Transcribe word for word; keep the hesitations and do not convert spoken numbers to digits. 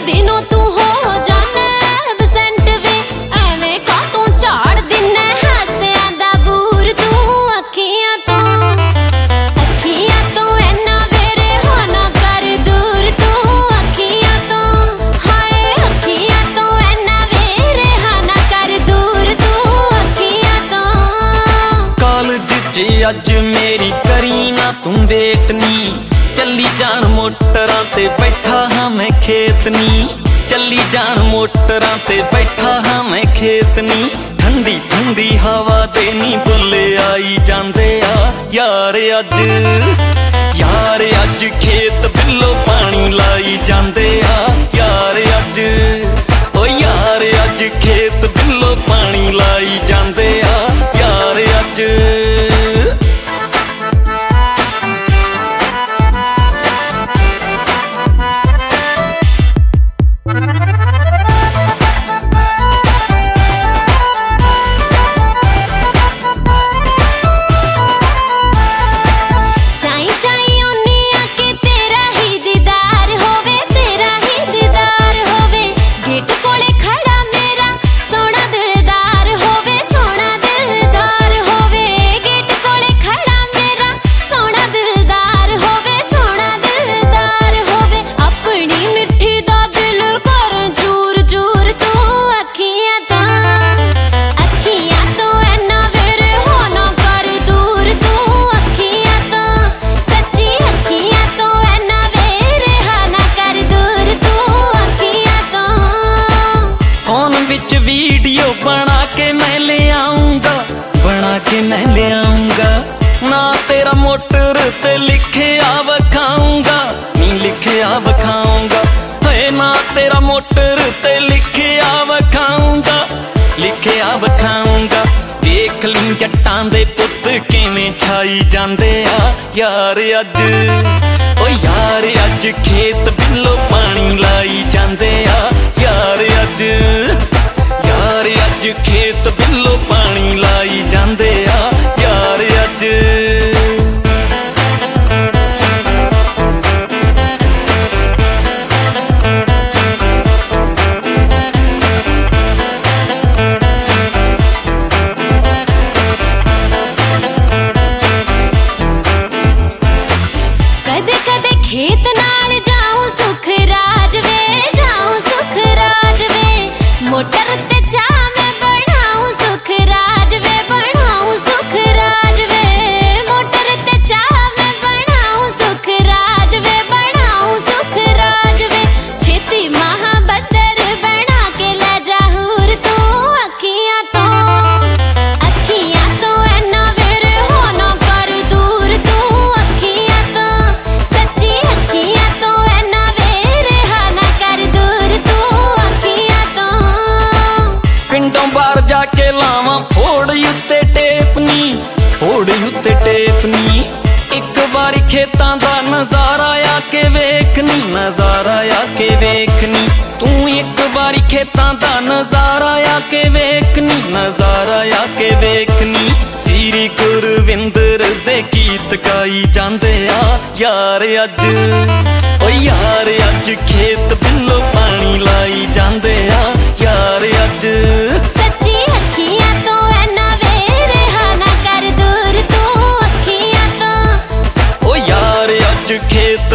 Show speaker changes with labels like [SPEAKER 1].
[SPEAKER 1] दिनों तू हो जाना बसंत वे एवें कातों झाड़ दिना हासियां दा बूर तू अखियां तो अखियां तो इन्ना वेरे होना कर दूर तू अखियां तो हाय अखियां तो इन्ना वेरे होना कर दूर तू अखियां तो
[SPEAKER 2] कॉलेज च अज मेरी करी ना तू वेटनी चली जान मोटरां ते बैठा हाँ मैं खेतनी चली जान मोटरां ते बैठा हाँ मैं खेतनी ठंडी ठंडी हवा देनी बुल्ले आई जांदे आ यार अज यार अज खेत बिल्लो पानी लाई जांदे आ यार अज ओ यार अज खेत बिल्लो पानी लाई जांदे आ यार अज वीडियो बना के मैं ले आऊंगा बना के मैं ले आऊंगा ना तेरा मोटर ते लिखे आ वखाऊंगा नी लिखे आ वखाऊंगा है ना तेरा मोटर ते लिखे आ वखाऊंगा लिखे आ वखाऊंगा देख ली जट्टां दे पुत्त किवें छाई जांदे आ यार अज ओ यार अज खेत बिल्लो पानी लाई जांदे आ यार अज यार अज खेत बिल्लो पानी लाई जांदे आ यार अज
[SPEAKER 1] कदे कदे खेत नाल जाऊं सुख राज वे जाऊं सुख राज वे मोटर ते जा मैं बनाऊं सुख राज वे बनाऊं सुख राज वे मोटर ते जा मैं बनाऊं सुख राज वे बनाऊं सुख राज वे छेती महाबदर बना के ले जाहूर तू अखियां तो अखियां तो इन्ना वेरे होना कर दूर तू अखियां तो सच्ची अखियां तो इन्ना वेरे होना कर दूर तू अखियां तो
[SPEAKER 2] पिंडों बाहर जाके लावां फोड़ उत्ते टेपनी फोड़ उत्ते टेपनी एक बारी खेतां दा नजारा आके वेखनी नजारा आके वेखनी तू एक बारी खेतां दा नजारा आके वेखनी नजारा आके वेखनी सीरी गुरविंदर दे गीत गाई जांदे आ यार अज ओ यार अज खेत बिल्लो पानी लाई जांदे आ यार अज
[SPEAKER 1] सच्ची अखियां तो इन्ना वेरे होना कर दूर तू अखियां तो
[SPEAKER 2] ओ यार अज खेत